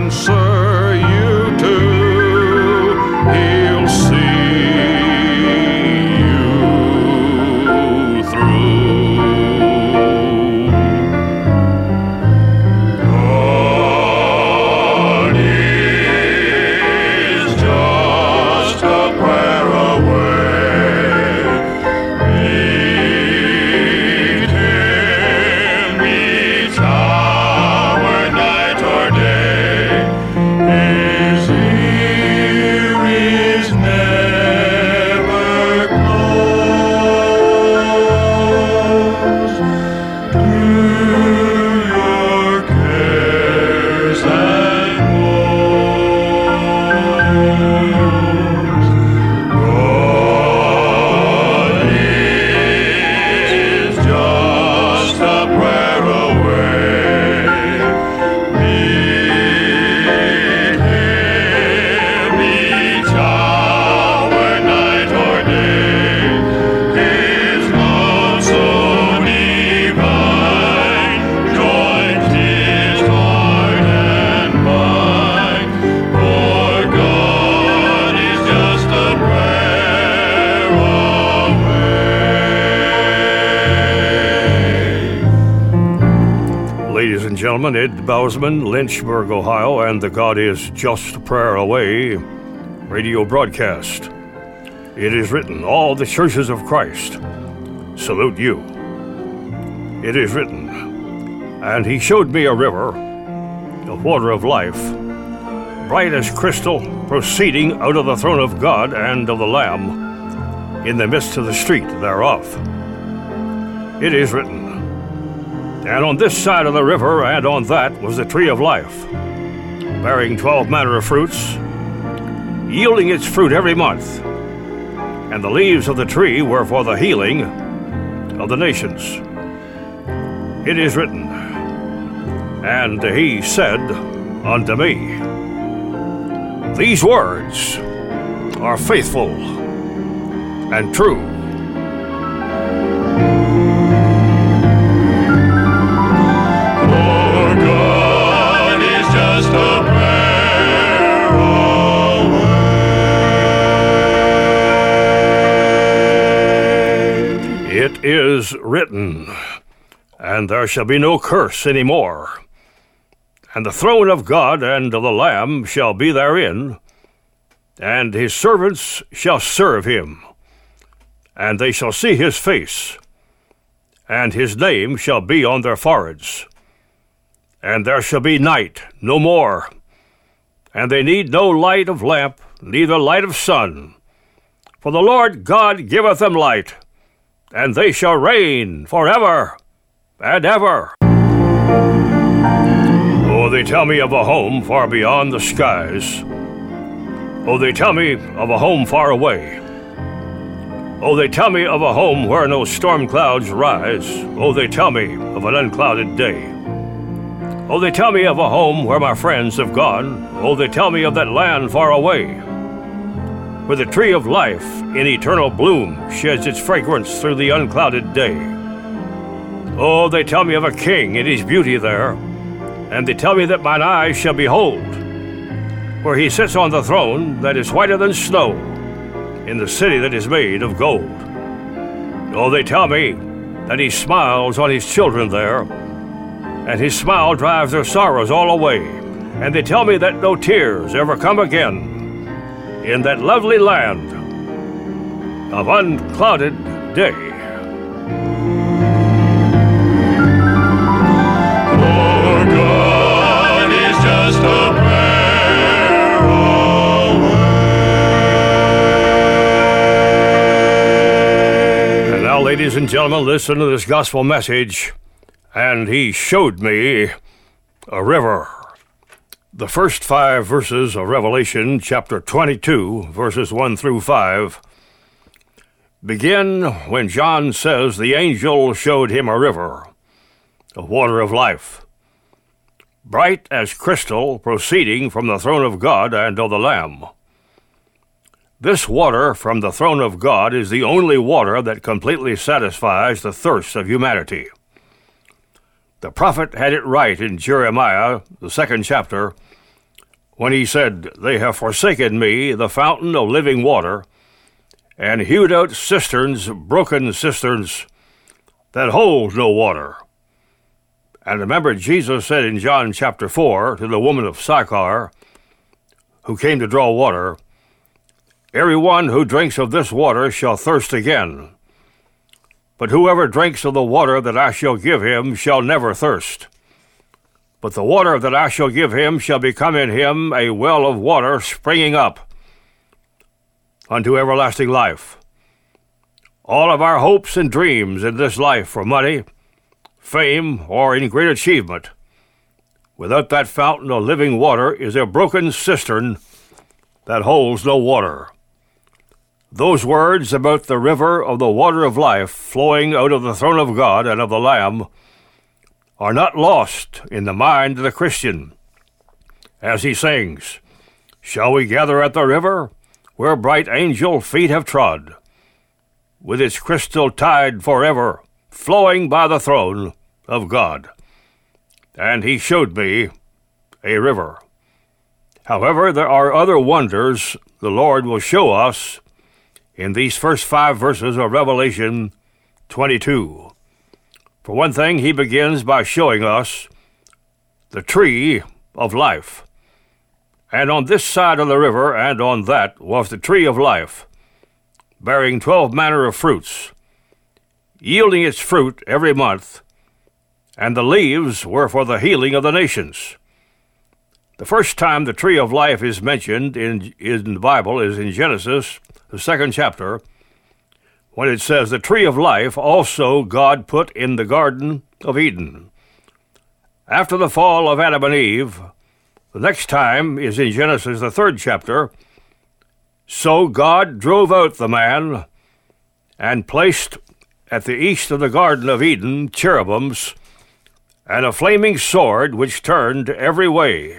answer you to. He'll see you through. God is just a prayer away. Meet Him each hour, night or day. His ear is never closed to your cares and woes. God is just a prayer away. Meet Him each hour, night or day. His love so divine joins His heart and mind. For God is just a prayer away. Ladies and gentlemen, Ed Bousman, Lynchburg, Ohio, and the God is Just a Prayer Away radio broadcast. It is written, all the churches of Christ salute you. It is written, and He showed me a river, the water of life, bright as crystal, proceeding out of the throne of God and of the Lamb, in the midst of the street thereof. It is written, and on this side of the river and on that was the tree of life, bearing 12 manner of fruits, yielding its fruit every month. And the leaves of the tree were for the healing of the nations. It is written, and He said unto me, these words are faithful and true. For God is just a prayer away. It is written, and there shall be no curse any more. And the throne of God and of the Lamb shall be therein, and His servants shall serve Him. And they shall see His face, and His name shall be on their foreheads. And there shall be night no more, and they need no light of lamp, neither light of sun. For the Lord God giveth them light, and they shall reign forever and ever. Oh, they tell me of a home far beyond the skies. Oh, they tell me of a home far away. Oh, they tell me of a home where no storm clouds rise. Oh, they tell me of an unclouded day. Oh, they tell me of a home where my friends have gone. Oh, they tell me of that land far away, where the tree of life in eternal bloom sheds its fragrance through the unclouded day. Oh, they tell me of a king in his beauty there, and they tell me that mine eyes shall behold, where he sits on the throne that is whiter than snow, in the city that is made of gold. Oh, they tell me that he smiles on his children there, and his smile drives their sorrows all away. And they tell me that no tears ever come again in that lovely land of unclouded day. For God is just a prayer away. And now, ladies and gentlemen, listen to this gospel message. And He showed me a river. The first 5 verses of Revelation, chapter 22, verses 1 through 5, begin when John says the angel showed him a river, the water of life, bright as crystal, proceeding from the throne of God and of the Lamb. This water from the throne of God is the only water that completely satisfies the thirst of humanity. The prophet had it right in Jeremiah, the 2nd chapter, when he said, "They have forsaken me, the fountain of living water, and hewed out cisterns, broken cisterns, that hold no water." And remember, Jesus said in John chapter 4 to the woman of Sychar, who came to draw water, "Everyone who drinks of this water shall thirst again. But whoever drinks of the water that I shall give him shall never thirst. But the water that I shall give him shall become in him a well of water springing up unto everlasting life." All of our hopes and dreams in this life for money, fame, or in great achievement, without that fountain of living water, is a broken cistern that holds no water. Those words about the river of the water of life flowing out of the throne of God and of the Lamb are not lost in the mind of the Christian, as he sings, "Shall we gather at the river, where bright angel feet have trod, with its crystal tide forever, flowing by the throne of God?" And he showed me a river. However, there are other wonders the Lord will show us in these first 5 verses of Revelation 22. For one thing, he begins by showing us the tree of life. And on this side of the river and on that was the tree of life, bearing 12 manner of fruits, yielding its fruit every month, and the leaves were for the healing of the nations. The first time the tree of life is mentioned in the Bible is in Genesis, the 2nd chapter, when it says, "The tree of life also God put in the Garden of Eden." After the fall of Adam and Eve, the next time is in Genesis, the 3rd chapter. "So God drove out the man, and placed at the east of the Garden of Eden cherubims, and a flaming sword which turned every way,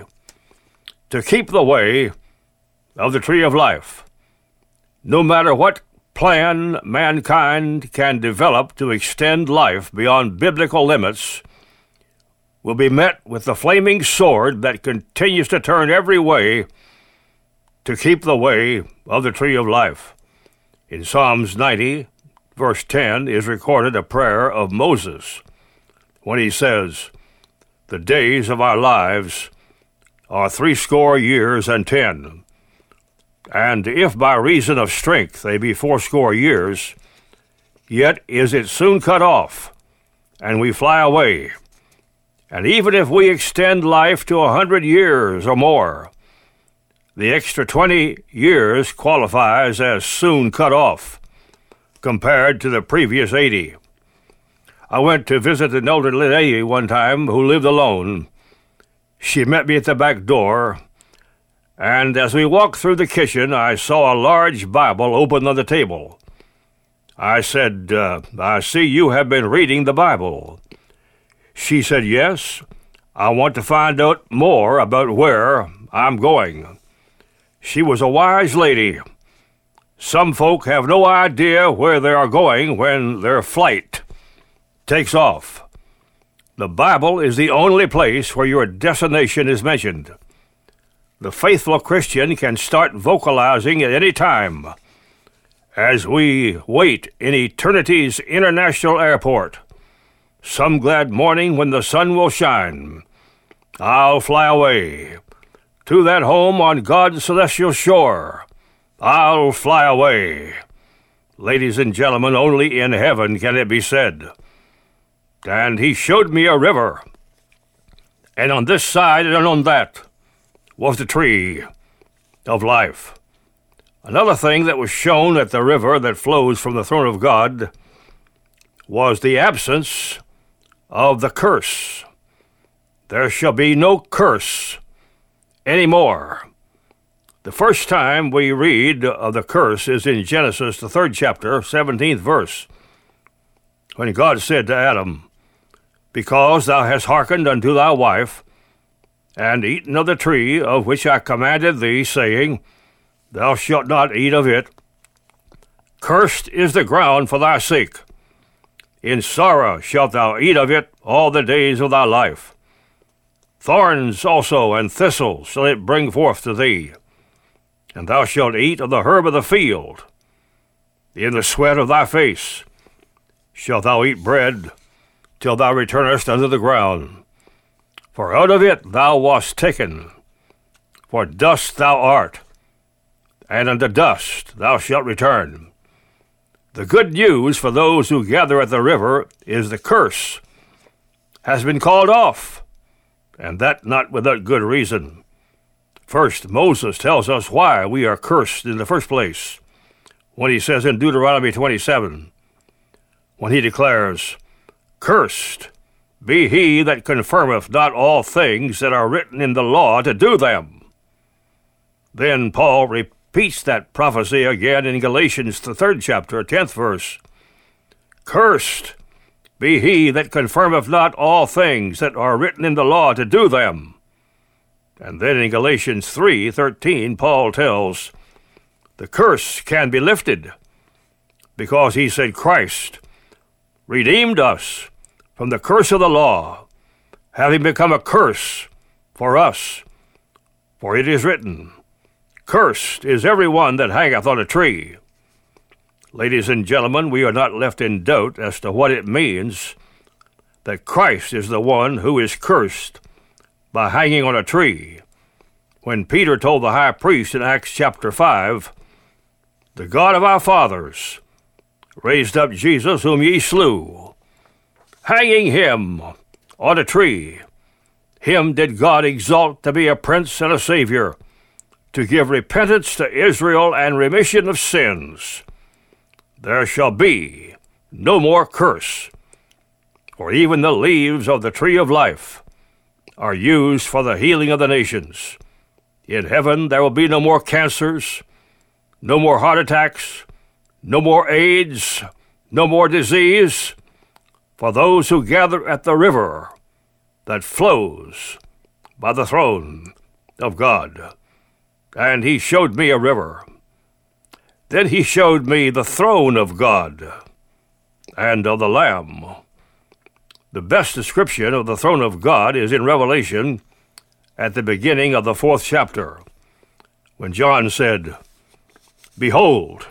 to keep the way of the tree of life." No matter what plan mankind can develop to extend life beyond biblical limits, will be met with the flaming sword that continues to turn every way to keep the way of the tree of life. In Psalms 90, verse 10, is recorded a prayer of Moses when he says, "The days of our lives are 80 years and 10. And if by reason of strength they be 80 years, yet is it soon cut off, and we fly away. And even if we extend life to 100 years or more, the extra 20 years qualifies as soon cut off, compared to the previous 80. I went to visit an elderly lady one time who lived alone. She met me at the back door, and as we walked through the kitchen, I saw a large Bible open on the table. I said, "I see you have been reading the Bible." She said, "Yes, I want to find out more about where I'm going." She was a wise lady. Some folk have no idea where they are going when their flight takes off. The Bible is the only place where your destination is mentioned. The faithful Christian can start vocalizing at any time as we wait in eternity's international airport. Some glad morning when the sun will shine, I'll fly away to that home on God's celestial shore. I'll fly away. Ladies and gentlemen, only in heaven can it be said. And he showed me a river, and on this side and on that was the tree of life. Another thing that was shown at the river that flows from the throne of God was the absence of the curse. There shall be no curse anymore. The first time we read of the curse is in Genesis, the 3rd chapter, 17th verse, when God said to Adam, "Because thou hast hearkened unto thy wife, and eaten of the tree of which I commanded thee, saying, Thou shalt not eat of it, cursed is the ground for thy sake. In sorrow shalt thou eat of it all the days of thy life. Thorns also and thistles shall it bring forth to thee. And thou shalt eat of the herb of the field. In the sweat of thy face shalt thou eat bread, till thou returnest unto the ground. For out of it thou wast taken, for dust thou art, and unto dust thou shalt return. The good news for those who gather at the river is the curse has been called off, and that not without good reason. First, Moses tells us why we are cursed in the first place, when he says in Deuteronomy 27, when he declares, "Cursed be he that confirmeth not all things that are written in the law to do them." Then Paul repeats that prophecy again in Galatians, the 3rd chapter, 10th verse. "Cursed be he that confirmeth not all things that are written in the law to do them." And then in Galatians 3:13, Paul tells, the curse can be lifted, because he said Christ redeemed us from the curse of the law, having become a curse for us. For it is written, "Cursed is every one that hangeth on a tree." Ladies and gentlemen, we are not left in doubt as to what it means that Christ is the one who is cursed by hanging on a tree. When Peter told the high priest in Acts chapter 5, "The God of our fathers raised up Jesus, whom ye slew, hanging him on a tree. Him did God exalt to be a prince and a savior, to give repentance to Israel and remission of sins. There shall be no more curse, for even the leaves of the tree of life are used for the healing of the nations. In heaven there will be no more cancers, no more heart attacks, no more AIDS, no more disease, for those who gather at the river that flows by the throne of God." And he showed me a river. Then he showed me the throne of God and of the Lamb. The best description of the throne of God is in Revelation at the beginning of the 4th chapter, when John said, "Behold,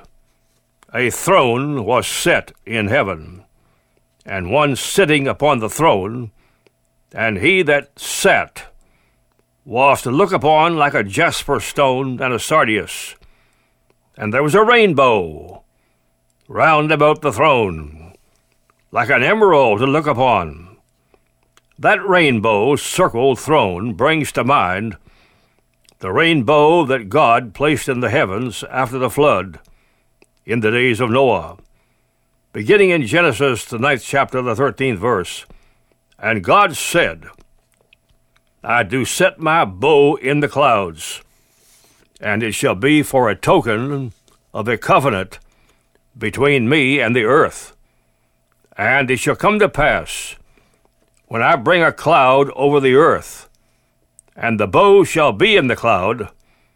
a throne was set in heaven, and one sitting upon the throne, and he that sat was to look upon like a jasper stone and a sardius. And there was a rainbow round about the throne, like an emerald to look upon." That rainbow-circled throne brings to mind the rainbow that God placed in the heavens after the flood in the days of Noah. Beginning in Genesis, the 9th chapter, the 13th verse, "And God said, I do set my bow in the clouds, and it shall be for a token of a covenant between me and the earth. And it shall come to pass, when I bring a cloud over the earth, and the bow shall be in the cloud,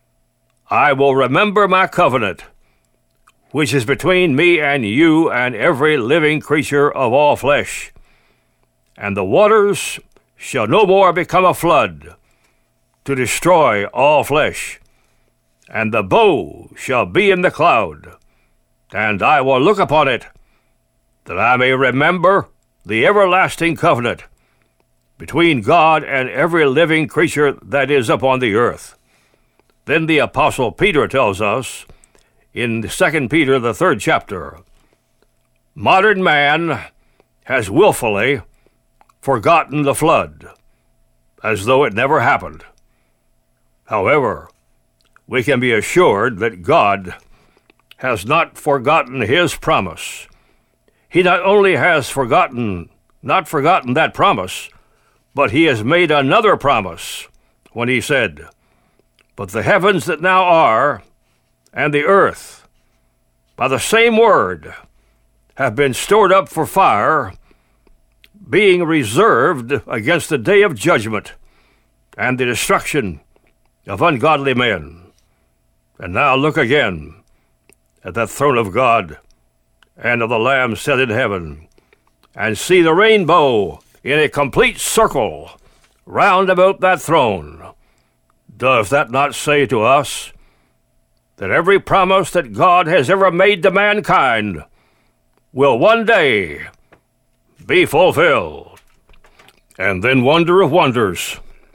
I will remember my covenant, which is between me and you and every living creature of all flesh. And the waters shall no more become a flood to destroy all flesh. And the bow shall be in the cloud, and I will look upon it, that I may remember the everlasting covenant between God and every living creature that is upon the earth." Then the Apostle Peter tells us in 2 Peter, the 3rd chapter, "Modern man has willfully forgotten the flood, as though it never happened. However, we can be assured that God has not forgotten his promise. He not only has not forgotten that promise, but he has made another promise when he said, "But the heavens that now are, and the earth, by the same word, have been stored up for fire, being reserved against the day of judgment and the destruction of ungodly men." And now look again at that throne of God and of the Lamb set in heaven, and see the rainbow in a complete circle round about that throne. Does that not say to us that every promise that God has ever made to mankind will one day be fulfilled? And then, wonder of wonders,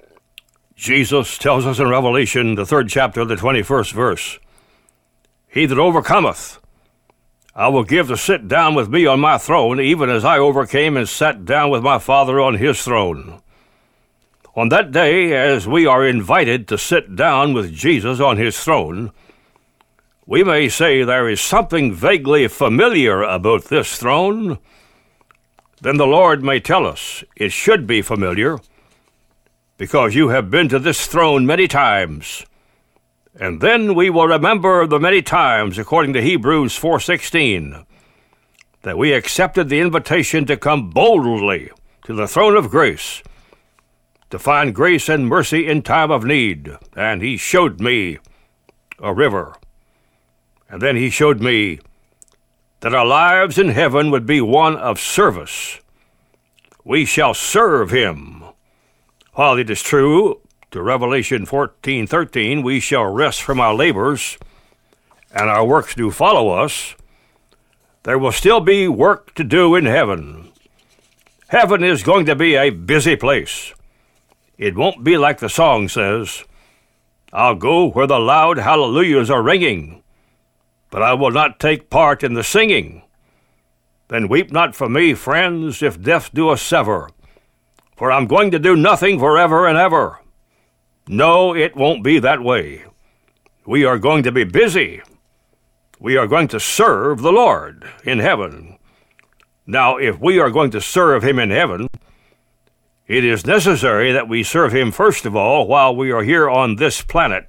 Jesus tells us in Revelation, the 3rd chapter, the 21st verse, "He that overcometh, I will give to sit down with me on my throne, even as I overcame and sat down with my Father on his throne." On that day, as we are invited to sit down with Jesus on his throne, we may say there is something vaguely familiar about this throne. Then the Lord may tell us it should be familiar, because you have been to this throne many times. And then we will remember the many times, according to Hebrews 4:16, that we accepted the invitation to come boldly to the throne of grace, to find grace and mercy in time of need. And he showed me a river. And then he showed me that our lives in heaven would be one of service. We shall serve him. While it is true, to Revelation 14:13, we shall rest from our labors, and our works do follow us, there will still be work to do in heaven. Heaven is going to be a busy place. It won't be like the song says, "I'll go where the loud hallelujahs are ringing, but I will not take part in the singing. Then weep not for me, friends, if death do us sever, for I'm going to do nothing forever and ever." No, it won't be that way. We are going to be busy. We are going to serve the Lord in heaven. Now, if we are going to serve him in heaven, it is necessary that we serve him first of all while we are here on this planet.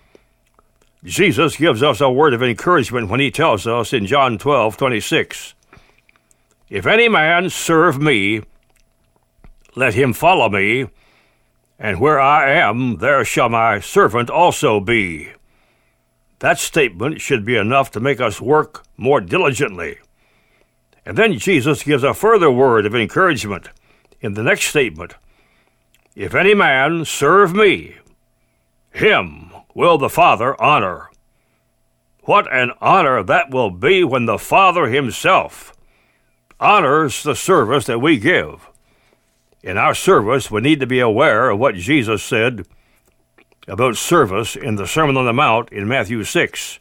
Jesus gives us a word of encouragement when he tells us in John 12:26, "If any man serve me, let him follow me, and where I am, there shall my servant also be." That statement should be enough to make us work more diligently. And then Jesus gives a further word of encouragement in the next statement. "If any man serve me, him will the Father honor." What an honor that will be when the Father himself honors the service that we give. In our service, we need to be aware of what Jesus said about service in the Sermon on the Mount in Matthew 6.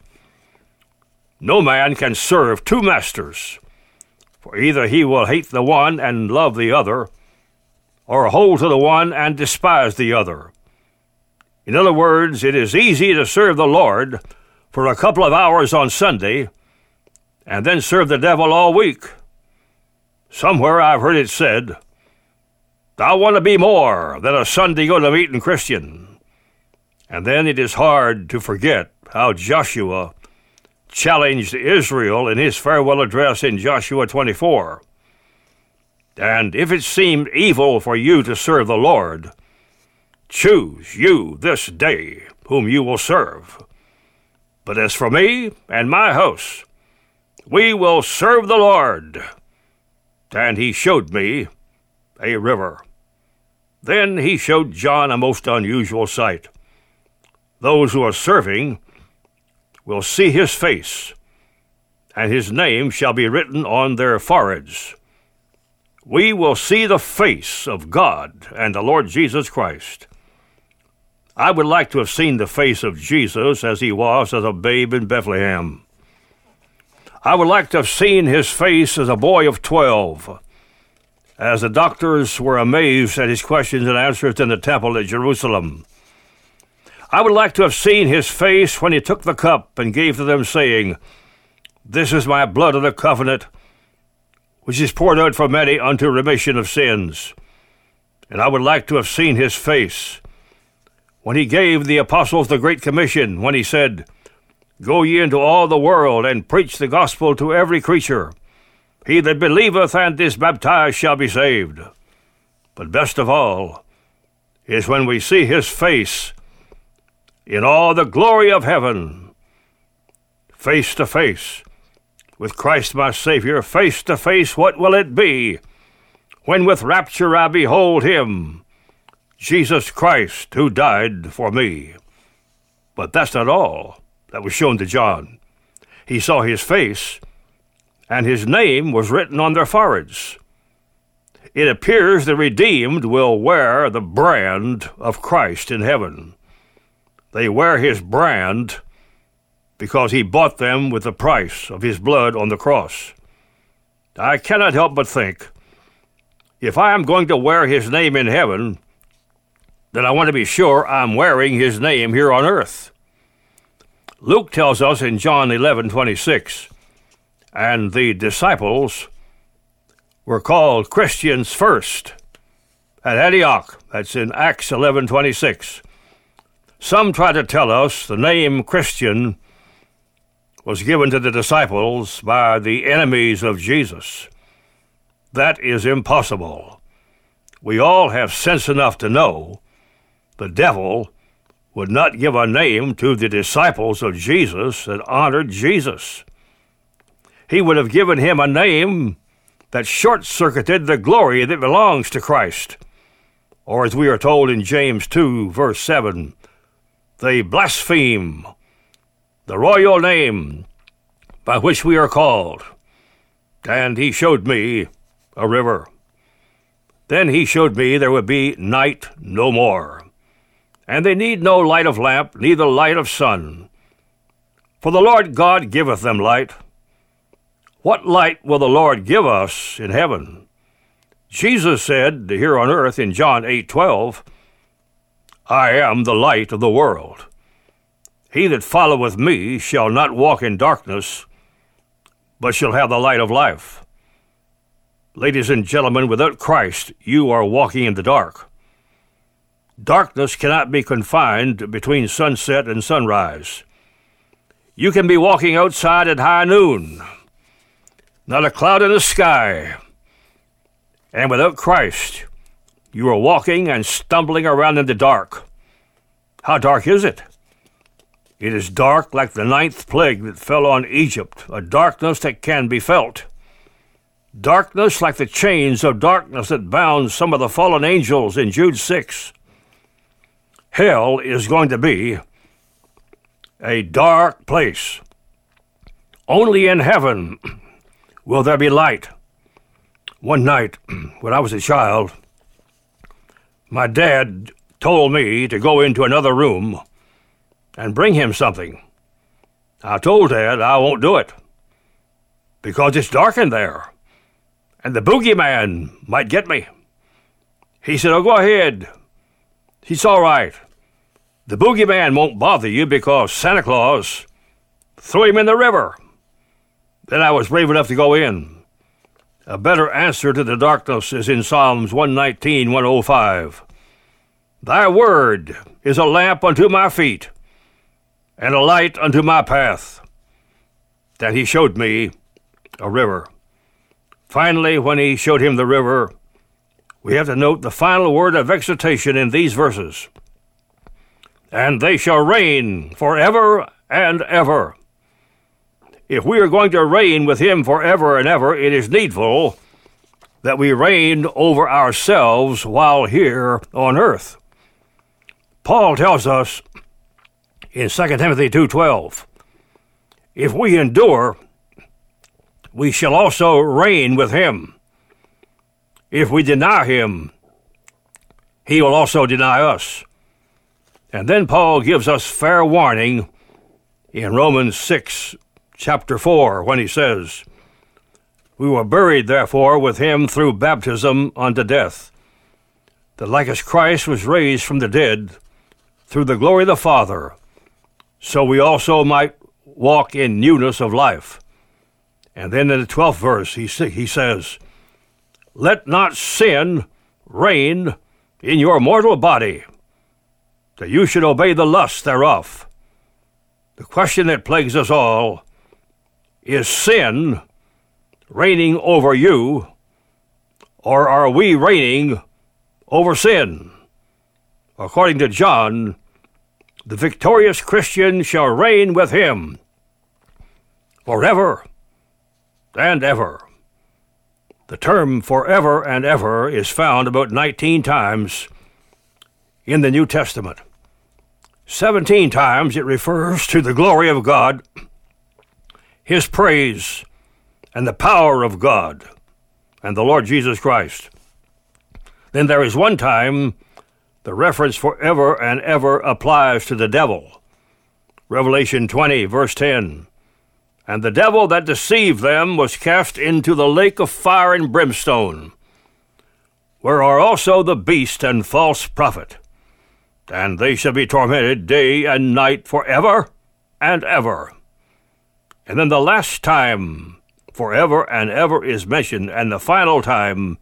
"No man can serve two masters, for either he will hate the one and love the other, or hold to the one and despise the other." In other words, it is easy to serve the Lord for a couple of hours on Sunday and then serve the devil all week. Somewhere I've heard it said, "I want to be more than a Sunday go-to-meeting Christian." And then it is hard to forget how Joshua challenged Israel in his farewell address in Joshua 24. "And if it seemed evil for you to serve the Lord, choose you this day whom you will serve. But as for me and my house, we will serve the Lord." And he showed me a river. Then he showed John a most unusual sight. Those who are serving will see his face, and his name shall be written on their foreheads. We will see the face of God and the Lord Jesus Christ. I would like to have seen the face of Jesus as he was as a babe in Bethlehem. I would like to have seen his face as a boy of 12, as the doctors were amazed at his questions and answers in the temple at Jerusalem. I would like to have seen his face when he took the cup and gave to them, saying, "This is my blood of the covenant, which is poured out for many unto remission of sins." And I would like to have seen his face when he gave the apostles the Great Commission, when he said, "Go ye into all the world, and preach the gospel to every creature. He that believeth and is baptized shall be saved." But best of all is when we see his face in all the glory of heaven, face to face with Christ my Savior, face to face. What will it be when with rapture I behold him, Jesus Christ who died for me. But that's not all that was shown to John. He saw his face, and his name was written on their foreheads. It appears the redeemed will wear the brand of Christ in heaven. They wear his brand because he bought them with the price of his blood on the cross. I cannot help but think, if I am going to wear his name in heaven, then I want to be sure I'm wearing his name here on earth. Luke tells us in John 11:26, and the disciples were called Christians first at Antioch. That's in Acts 11:26. Some try to tell us the name Christian was given to the disciples by the enemies of Jesus. That is impossible. We all have sense enough to know the devil would not give a name to the disciples of Jesus that honored Jesus. He would have given him a name that short-circuited the glory that belongs to Christ. Or as we are told in James 2, verse 7, they blaspheme the royal name by which we are called. And he showed me a river. Then he showed me there would be night no more. And they need no light of lamp, neither light of sun. For the Lord God giveth them light. What light will the Lord give us in heaven? Jesus said here on earth in John 8:12, I am the light of the world. He that followeth me shall not walk in darkness, but shall have the light of life. Ladies and gentlemen, without Christ, you are walking in the dark. Darkness cannot be confined between sunset and sunrise. You can be walking outside at high noon, not a cloud in the sky, and without Christ, you are walking and stumbling around in the dark. How dark is it? It is dark like the 9th plague that fell on Egypt, a darkness that can be felt. Darkness like the chains of darkness that bound some of the fallen angels in Jude 6. Hell is going to be a dark place. Only in heaven will there be light. One night, when I was a child, my dad told me to go into another room and bring him something. I told Dad I won't do it because it's dark in there and the boogeyman might get me. He said, oh, go ahead. It's all right. The boogeyman won't bother you because Santa Claus threw him in the river. Then I was brave enough to go in. A better answer to the darkness is in Psalms 119, 105. Thy word is a lamp unto my feet and a light unto my path. Then he showed me a river. Finally, when he showed him the river, we have to note the final word of exhortation in these verses. And they shall reign forever and ever. If we are going to reign with him forever and ever, it is needful that we reign over ourselves while here on earth. Paul tells us in 2 Timothy 2:12, if we endure, we shall also reign with him. If we deny him, he will also deny us. And then Paul gives us fair warning in Romans 6, chapter 4, when he says, we were buried, therefore, with him through baptism unto death, that like as Christ was raised from the dead through the glory of the Father, so we also might walk in newness of life. And then in the 12th verse, he says, let not sin reign in your mortal body, that you should obey the lusts thereof. The question that plagues us all, is sin reigning over you, or are we reigning over sin? According to John, the victorious Christian shall reign with him forever and ever. The term forever and ever is found about 19 times in the New Testament. 17 times it refers to the glory of God, His praise, and the power of God and the Lord Jesus Christ. Then there is one time the reference forever and ever applies to the devil. Revelation 20, verse 10. And the devil that deceived them was cast into the lake of fire and brimstone, where are also the beast and false prophet, and they shall be tormented day and night forever and ever. And then the last time forever and ever is mentioned, and the final time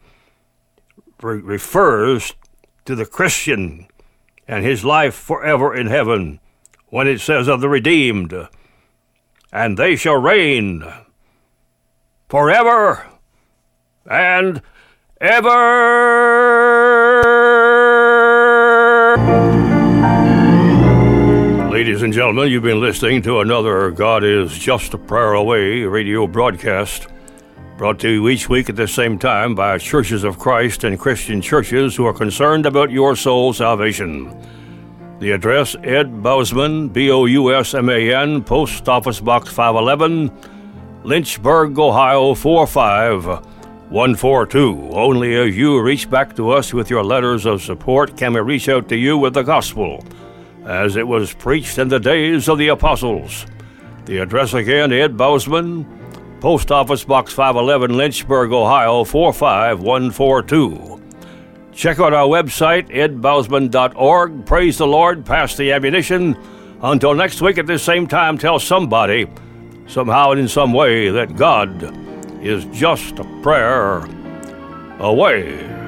refers to the Christian and his life forever in heaven, when it says of the redeemed, and they shall reign forever and ever. Ladies and gentlemen, you've been listening to another God is Just a Prayer Away radio broadcast, brought to you each week at the same time by Churches of Christ and Christian churches who are concerned about your soul salvation. The address, Ed Bousman, Bousman, Post Office Box 511, Lynchburg, Ohio 45142. Only as you reach back to us with your letters of support can we reach out to you with the gospel, as it was preached in the days of the apostles. The address again, Ed Bousman, Post Office Box 511, Lynchburg, Ohio 45142. Check out our website, edbousman.org. Praise the Lord, pass the ammunition. Until next week at this same time, tell somebody, somehow and in some way, that God is just a prayer away.